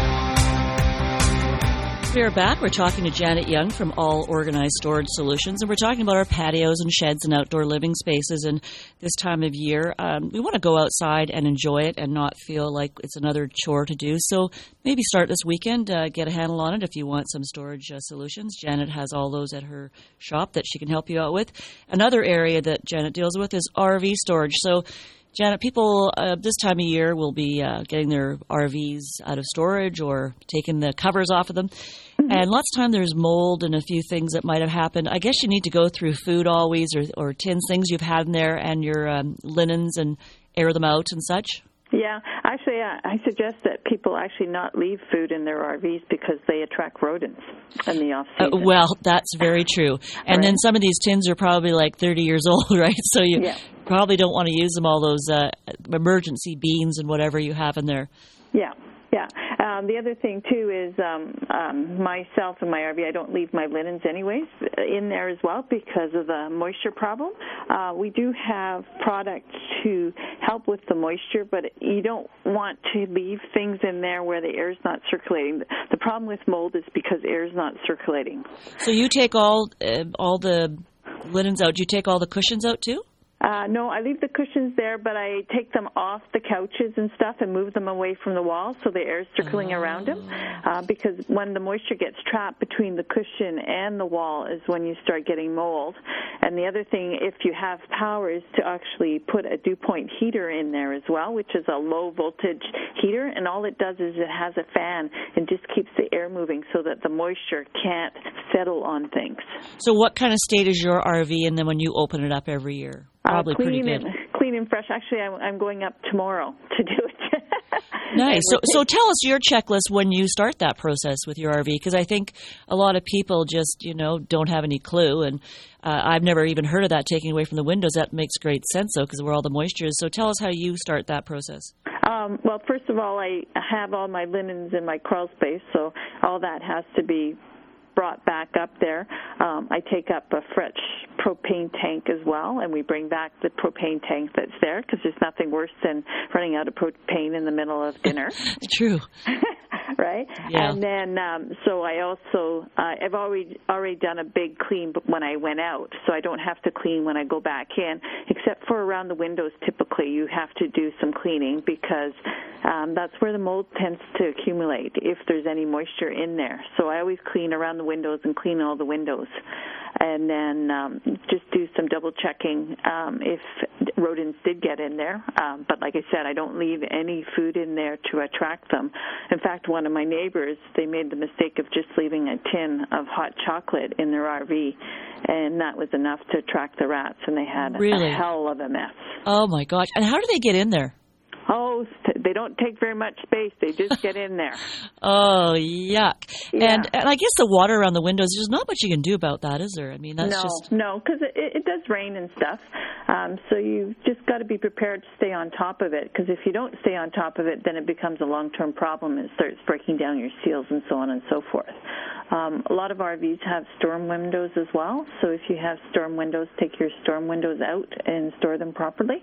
We're back. We're talking to Janet Young from All Organized Storage Solutions, and we're talking about our patios and sheds and outdoor living spaces. And this time of year, um, we want to go outside and enjoy it and not feel like it's another chore to do. So maybe start this weekend, uh, get a handle on it if you want some storage uh, solutions. Janet has all those at her shop that she can help you out with. Another area that Janet deals with is R V storage. So Janet, people uh, this time of year will be uh, getting their R Vs out of storage or taking the covers off of them. Mm-hmm. And lots of time there's mold and a few things that might have happened. I guess you need to go through food always or, or tins, things you've had in there, and your um, linens and air them out and such. Yeah, actually, uh, I suggest that people actually not leave food in their R Vs because they attract rodents in the off-season. Uh, well, that's very true. And right. Then some of these tins are probably like thirty years old, right? So you yeah. probably don't want to use them, all those uh, emergency beans and whatever you have in there. Yeah. Yeah. Um, the other thing, too, is um, um, myself and my R V, I don't leave my linens anyways in there as well because of the moisture problem. Uh, we do have products to help with the moisture, but you don't want to leave things in there where the air is not circulating. The problem with mold is because air is not circulating. So you take all uh, all the linens out. Do you take all the cushions out, too? Uh, no, I leave the cushions there, but I take them off the couches and stuff and move them away from the wall so the air is circling oh. around them. Uh, because when the moisture gets trapped between the cushion and the wall is when you start getting mold. And the other thing, if you have power, is to actually put a dew point heater in there as well, which is a low voltage heater. And all it does is it has a fan and just keeps the air moving so that the moisture can't settle on things. So what kind of state is your R V, and then when you open it up every year? Probably uh, clean pretty good. And, clean and fresh. Actually, I'm, I'm going up tomorrow to do it. Nice. So, so tell us your checklist when you start that process with your R V, because I think a lot of people just, you know, don't have any clue. And uh, I've never even heard of that, taking away from the windows. That makes great sense, though, because where all the moisture is. So tell us how you start that process. Um, well, first of all, I have all my linens in my crawl space, so all that has to be brought back up there. Um, I take up a fresh propane tank as well, and we bring back the propane tank that's there because there's nothing worse than running out of propane in the middle of dinner. True. Right? Yeah. And then, um, so I also, uh, I've already already done a big clean when I went out, so I don't have to clean when I go back in, except for around the windows. Typically, you have to do some cleaning because um, that's where the mold tends to accumulate if there's any moisture in there. So I always clean around the windows and clean all the windows. And then um, just do some double checking um, if rodents did get in there. Um, but like I said, I don't leave any food in there to attract them. In fact, one of my neighbors, they made the mistake of just leaving a tin of hot chocolate in their R V, and that was enough to attract the rats, and they had really? a hell of a mess. Oh, my gosh. And how do they get in there? Oh, they don't take very much space. They just get in there. Oh, yuck. Yeah. And, and I guess the water around the windows, there's not much you can do about that, is there? I mean, that's no, just... No, because it, it does rain and stuff. Um, so you just got to be prepared to stay on top of it, because if you don't stay on top of it, then it becomes a long-term problem and it starts breaking down your seals and so on and so forth. Um, a lot of R Vs have storm windows as well. So if you have storm windows, take your storm windows out and store them properly.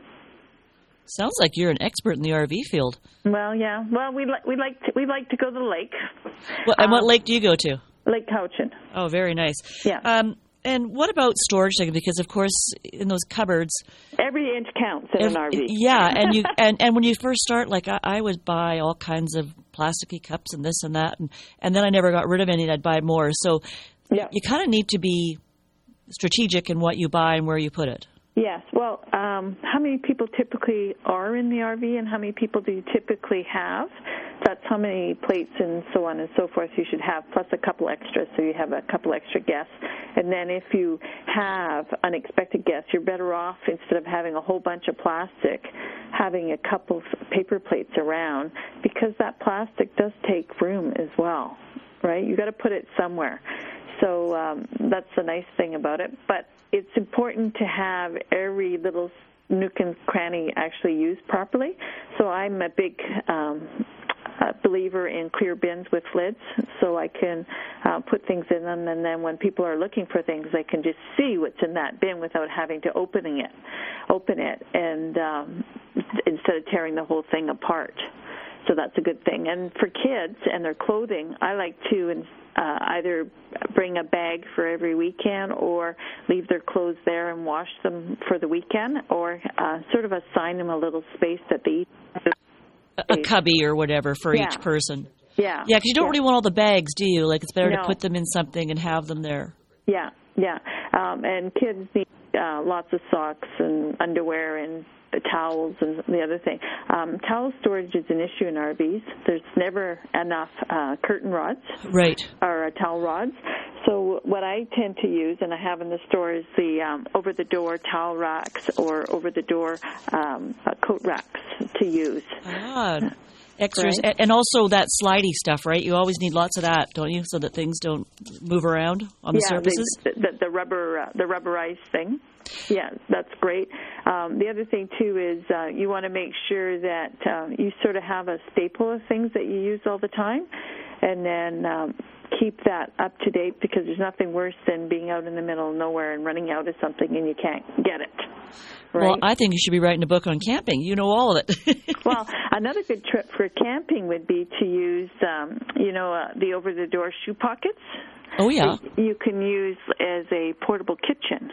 Sounds like you're an expert in the R V field. Well, yeah. Well, we like we like to, we like to go to the lake. What, and um, what lake do you go to? Lake Cowichan. Oh, very nice. Yeah. Um, And what about storage? Because, of course, in those cupboards... Every inch counts in if, an R V. Yeah, and you and, and when you first start, like, I, I would buy all kinds of plasticky cups and this and that, and, and then I never got rid of any, and I'd buy more. So yeah. you kind of need to be strategic in what you buy and where you put it. Yes. Well, um, how many people typically are in the R V, and how many people do you typically have? That's how many plates and so on and so forth you should have, plus a couple extras, so you have a couple extra guests. And then if you have unexpected guests, you're better off, instead of having a whole bunch of plastic, having a couple of paper plates around, because that plastic does take room as well, right? You got to put it somewhere. So um, that's the nice thing about it. But it's important to have every little nook and cranny actually used properly. So I'm a big um, uh, believer in clear bins with lids, so I can uh, put things in them, and then when people are looking for things, they can just see what's in that bin without having to opening it, open it, and um, instead of tearing the whole thing apart. So that's a good thing. And for kids and their clothing, I like to uh, either bring a bag for every weekend or leave their clothes there and wash them for the weekend, or uh, sort of assign them a little space that they A, a cubby or whatever for yeah. each person. Yeah. Yeah, because you don't yeah. really want all the bags, do you? Like, it's better no. to put them in something and have them there. Yeah, yeah. Um, and kids need uh, lots of socks and underwear and towels and the other thing. Um, towel storage is an issue in R Vs. There's never enough uh, curtain rods. Right. Or uh, towel rods. So what I tend to use, and I have in the store, is the um, over-the-door towel racks or over-the-door um, uh, coat racks to use. Ah, extras. Right. And also that slidey stuff, right? You always need lots of that, don't you, so that things don't move around on the yeah, surfaces? The, the, the rubber, uh, the rubberized thing. Yeah, that's great. Um, the other thing, too, is uh, you want to make sure that uh, you sort of have a staple of things that you use all the time, and then um, keep that up to date, because there's nothing worse than being out in the middle of nowhere and running out of something and you can't get it. Right? Well, I think you should be writing a book on camping. You know all of it. Well, another good trip for camping would be to use, um, you know, uh, the over-the-door shoe pockets. Oh, yeah. You can use as a portable kitchen.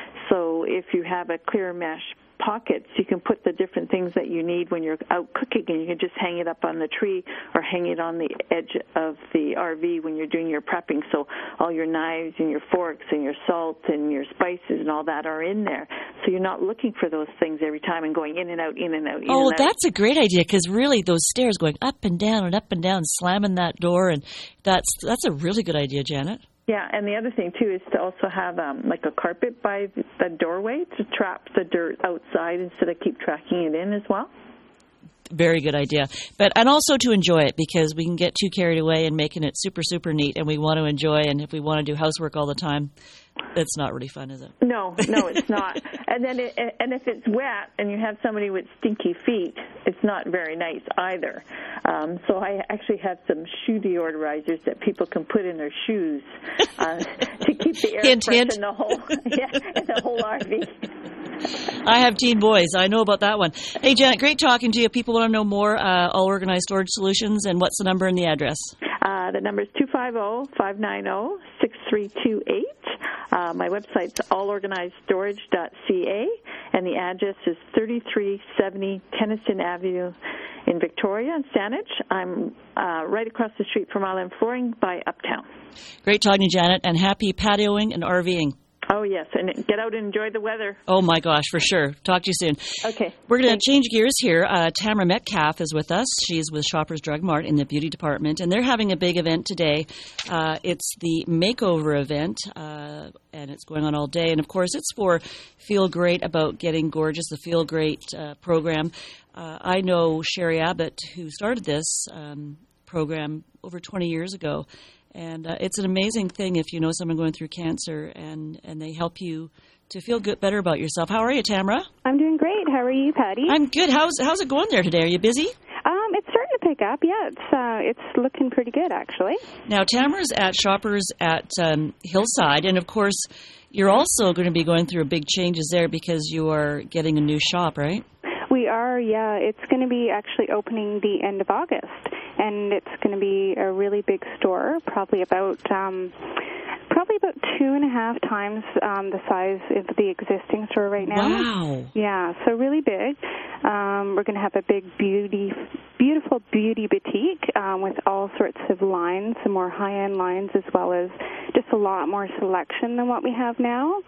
So if you have a clear mesh pockets, you can put the different things that you need when you're out cooking, and you can just hang it up on the tree or hang it on the edge of the R V when you're doing your prepping. So all your knives and your forks and your salt and your spices and all that are in there. So you're not looking for those things every time and going in and out, in and out, in oh, and out. That's a great idea, because really those stairs going up and down and up and down, slamming that door, and that's that's a really good idea, Janet. Yeah, and the other thing, too, is to also have um, like a carpet by the doorway to trap the dirt outside instead of keep tracking it in as well. Very good idea. But and also to enjoy it, because we can get too carried away in making it super, super neat, and we want to enjoy, and if we want to do housework all the time, it's not really fun, is it? No, no, it's not. And then, it, and if it's wet and you have somebody with stinky feet, it's not very nice either. Um, so I actually have some shoe deodorizers that people can put in their shoes uh, to keep the air hint, fresh hint. in the whole, yeah, in the whole R V. I have teen boys. I know about that one. Hey, Janet, great talking to you. People want to know more, uh, All Organized Storage Solutions, and what's the number and the address? Uh, the number is two five zero, five nine zero, six three two eight. Uh, my website's all organized storage dot c a, and the address is thirty-three seventy Tennyson Avenue in Victoria and Saanich. I'm uh, right across the street from Island Flooring by Uptown. Great talking to you, Janet, and happy patioing and RVing. Oh, yes, and get out and enjoy the weather. Oh, my gosh, for sure. Talk to you soon. Okay. We're going to change gears here. Uh, Tamara Metcalf is with us. She's with Shoppers Drug Mart in the beauty department, and they're having a big event today. Uh, it's the makeover event, uh, and it's going on all day. And, of course, it's for Feel Great About Getting Gorgeous, the Feel Great uh, program. Uh, I know Sherry Abbott, who started this um, program over twenty years ago. And uh, it's an amazing thing if you know someone going through cancer and, and they help you to feel good, better about yourself. How are you, Tamara? I'm doing great. How are you, Patty? I'm good. How's how's it going there today? Are you busy? Um, it's starting to pick up. Yeah, it's uh, it's looking pretty good, actually. Now, Tamara's at Shoppers at um, Hillside, and of course, you're also going to be going through big changes there because you are getting a new shop, right? We are, yeah. It's going to be actually opening the end of August, and it's going to be a really big store, probably about um, probably about two and a half times um, the size of the existing store right now. Wow. Yeah, so really big. Um, we're going to have a big beauty, beautiful beauty boutique um, with all sorts of lines, some more high-end lines, as well as just a lot more selection than what we have now.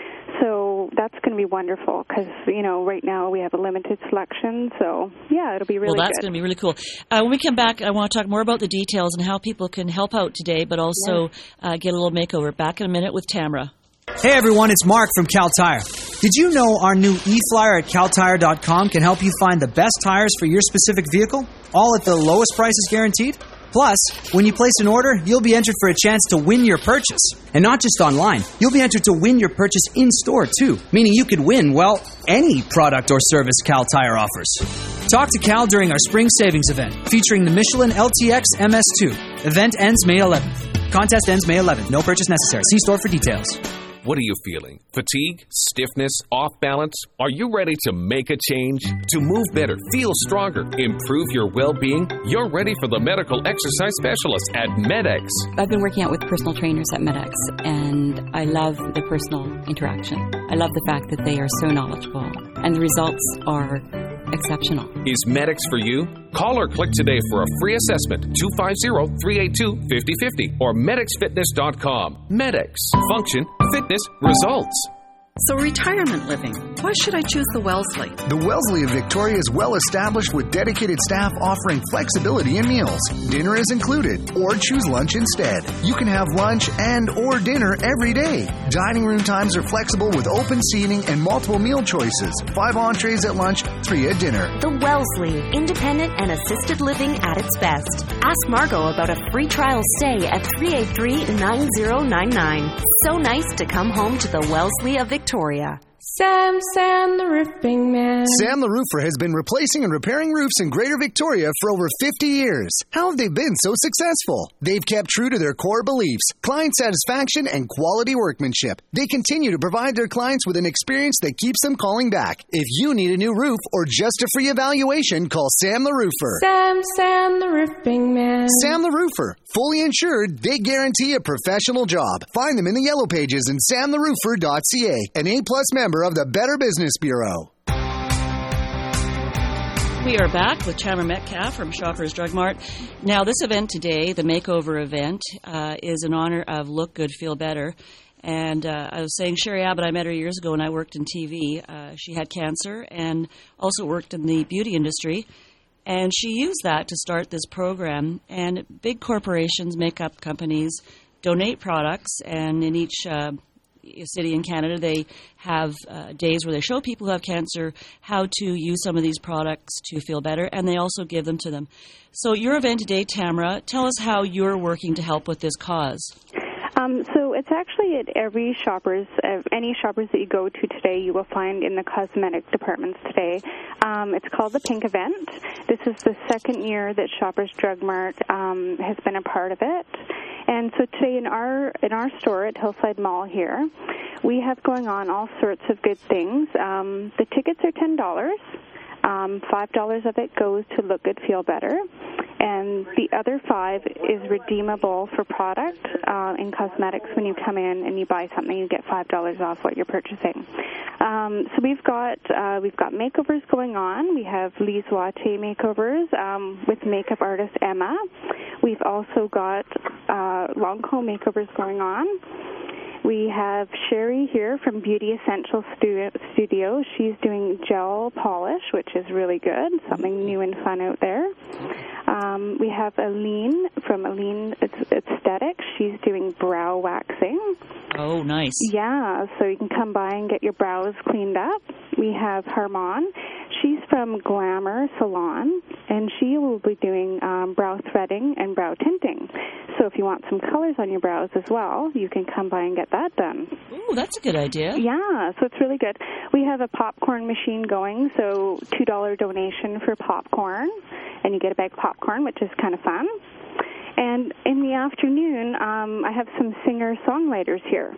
So that's going to be wonderful because, you know, right now we have a limited selection. So, yeah, it'll be really good. Well, that's good. going to be really cool. Uh, when we come back, I want to talk more about the details and how people can help out today, but also yeah. uh, get a little makeover. Back in a minute with Tamra. Hey, everyone, it's Mark from Cal Tire. Did you know our new e-flyer at cal tire dot com can help you find the best tires for your specific vehicle, all at the lowest prices guaranteed? Plus, when you place an order, you'll be entered for a chance to win your purchase. And not just online. You'll be entered to win your purchase in-store, too. Meaning you could win, well, any product or service Cal Tire offers. Talk to Cal during our spring savings event, featuring the Michelin L T X M S two. Event ends May eleventh. Contest ends May eleventh. No purchase necessary. See store for details. What are you feeling? Fatigue? Stiffness? Off balance? Are you ready to make a change? To move better, feel stronger, improve your well-being? You're ready for the medical exercise specialist at MedX. I've been working out with personal trainers at MedX, and I love the personal interaction. I love the fact that they are so knowledgeable, and the results are exceptional. Is MedX for you? Call or click today for a free assessment, two five zero, three eight two, five zero five zero, or medix fitness dot com. MedX. Function, fitness, results. So retirement living, why should I choose the Wellesley? The Wellesley of Victoria is well established with dedicated staff offering flexibility in meals. Dinner is included, or choose lunch instead. You can have lunch and or dinner every day. Dining room times are flexible with open seating and multiple meal choices. Five entrees at lunch, three at dinner. The Wellesley, independent and assisted living at its best. Ask Margot about a free trial stay at three eight three, nine zero nine nine. So nice to come home to the Wellesley of Victoria. Sam, Sam the Roofing Man. Sam the Roofer has been replacing and repairing roofs in Greater Victoria for over fifty years. How have they been so successful? They've kept true to their core beliefs, client satisfaction, and quality workmanship. They continue to provide their clients with an experience that keeps them calling back. If you need a new roof or just a free evaluation, call Sam the Roofer. Sam, Sam the Roofing Man. Sam the Roofer. Fully insured, they guarantee a professional job. Find them in the Yellow Pages and sam the roofer dot c a, an A-plus member of the Better Business Bureau. We are back with Tamra Metcalf from Shoppers Drug Mart. Now, this event today, the makeover event, uh, is in honor of Look Good, Feel Better. And uh, I was saying, Sherry Abbott, I met her years ago when I worked in T V. Uh, she had cancer and also worked in the beauty industry. And she used that to start this program. And big corporations, makeup companies, donate products. And in each uh, city in Canada, they have uh, days where they show people who have cancer how to use some of these products to feel better. And they also give them to them. So your event today, Tamra, tell us how you're working to help with this cause. Um, so it's actually at every Shoppers, uh, any Shoppers that you go to today, you will find in the cosmetic departments today. Um, it's called the Pink Event. This is the second year that Shoppers Drug Mart um, has been a part of it. And so today in our in our store at Hillside Mall here, we have going on all sorts of good things. Um, the tickets are ten dollars. Um, five dollars of it goes to Look Good, Feel Better, and the other five is redeemable for product uh, in cosmetics. When you come in and you buy something, you get five dollars off what you're purchasing. Um, so we've got uh, we've got makeovers going on. We have Lise Watte makeovers um, with makeup artist Emma. We've also got uh, Lancome makeovers going on. We have Sherry here from Beauty Essentials Studio. She's doing gel polish, which is really good, something new and fun out there. Um, we have Aline from Aline Aesthetics. She's doing brow waxing. Oh, nice. Yeah, so you can come by and get your brows cleaned up. We have Harmon. She's from Glamour Salon, and she will be doing um, brow threading and brow tinting. So if you want some colors on your brows as well, you can come by and get that done. Ooh, that's a good idea. Yeah, so it's really good. We have a popcorn machine going, so two dollars donation for popcorn, and you get a bag of popcorn, which is kind of fun. And in the afternoon, um, I have some singer-songwriters here.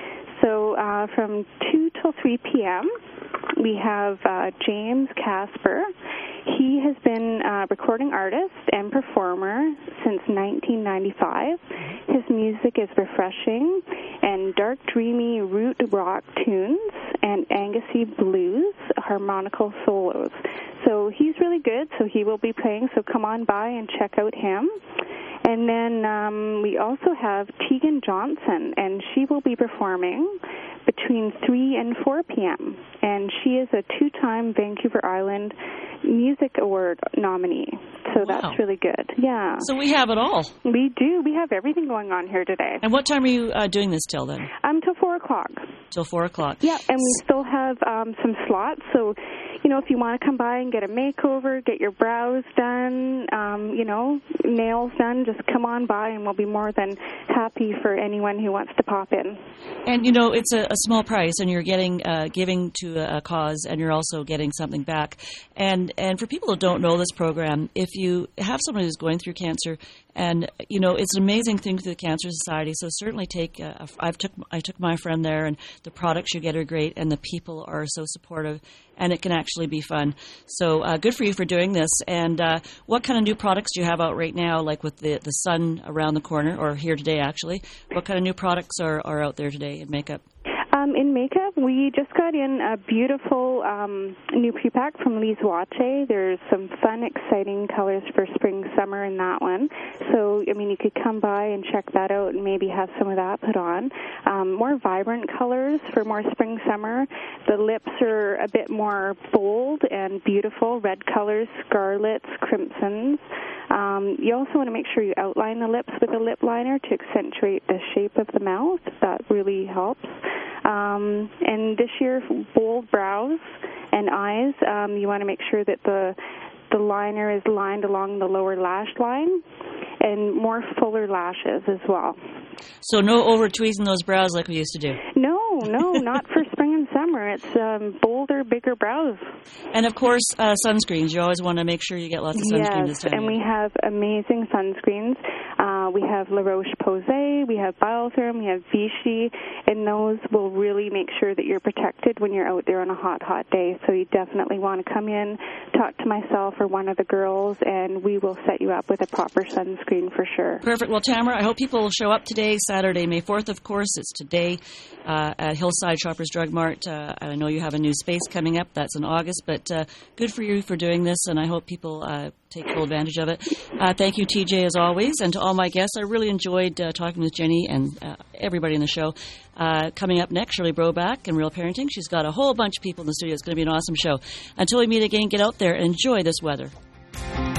So uh, from two till three p.m., we have uh, James Casper. He has been a recording artist and performer since nineteen ninety-five. His music is refreshing. and dark, dreamy root rock tunes and Angusy blues, harmonical solos. So he's really good, so he will be playing, so come on by and check out him. And then um, we also have Tegan Johnson, and she will be performing between three and four p.m., and she is a two-time Vancouver Island Music Award nominee. So wow. That's really good. Yeah. So we have it all. We do. We have everything going on here today. And what time are you uh, doing this till then? Um, till four o'clock. Till four o'clock. Yeah, and we still have um, some slots. So, you know, if you want to come by and get a makeover, get your brows done, um, you know, nails done, just come on by, and we'll be more than happy for anyone who wants to pop in. And, you know, it's a, a small price, and you're getting uh, giving to a, a cause, and you're also getting something back. And and for people who don't know this program, if you have someone who's going through cancer, and, you know, it's an amazing thing through the Cancer Society, so certainly take, uh, I've took, I took my friend there, and the products you get are great, and the people are so supportive, and it can actually be fun. So uh, good for you for doing this. And uh, what kind of new products do you have out right now, like with the, the sun around the corner, or here today, actually? What kind of new products are, are out there today in makeup? Um, in makeup, we just got in a beautiful um, new pre-pack from Lise Wache. There's some fun, exciting colors for spring, summer in that one. So, I mean, you could come by and check that out and maybe have some of that put on. Um, more vibrant colors for more spring, summer. The lips are a bit more bold and beautiful. Red colors, scarlets, crimsons. Um, you also want to make sure you outline the lips with a lip liner to accentuate the shape of the mouth. That really helps. Um, and this year, bold brows and eyes. Um, you want to make sure that the the liner is lined along the lower lash line, and more fuller lashes as well. So no over-tweezing those brows like we used to do? No, no, not for spring and summer. It's um, bolder, bigger brows. And, of course, uh, sunscreens. You always want to make sure you get lots of sunscreen yes, this time. and we have amazing sunscreens. Uh, we have La Roche-Posay, we have Biotherm, we have Vichy, and those will really make sure that you're protected when you're out there on a hot, hot day. So you definitely want to come in, talk to myself or one of the girls, and we will set you up with a proper sunscreen for sure. Perfect. Well, Tamara, I hope people will show up today, Saturday, May fourth, of course. It's today uh, at Hillside Shoppers Drug Mart. Uh, I know you have a new space coming up. That's in August, but uh, good for you for doing this, and I hope people uh, take full advantage of it. Uh, thank you, T J, as always, and to all my guests. I really enjoyed uh, talking with Jenny and uh, everybody in the show. Uh, coming up next, Shirley Broback and Real Parenting. She's got a whole bunch of people in the studio. It's going to be an awesome show. Until we meet again, get out there and enjoy this weather.